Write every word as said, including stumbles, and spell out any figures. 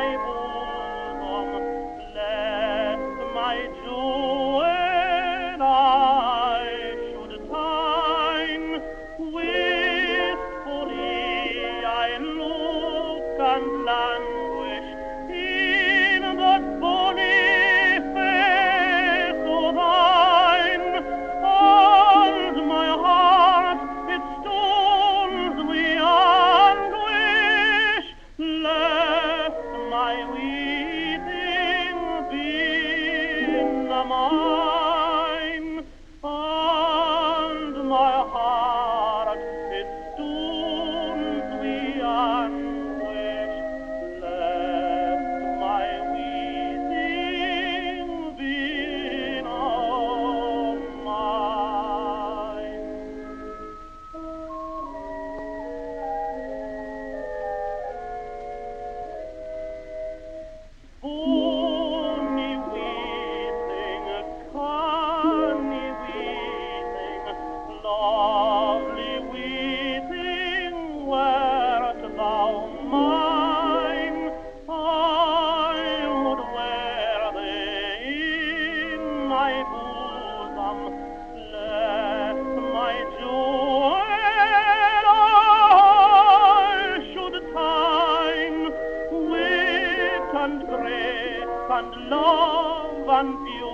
bosom, bless my joy, and I should pine. Wistfully I look and languish in that bonny face of thine, and my heart it stones with anguish, lest my weeping be the mine, and my heart it stones with anguish, lest my weeping be no mine. Bonny weeping, canny weeping, lovely weeping, wert thou mine, I would wear thee in my bosom, lest my joy I should pine. Wit and grace and love and beauty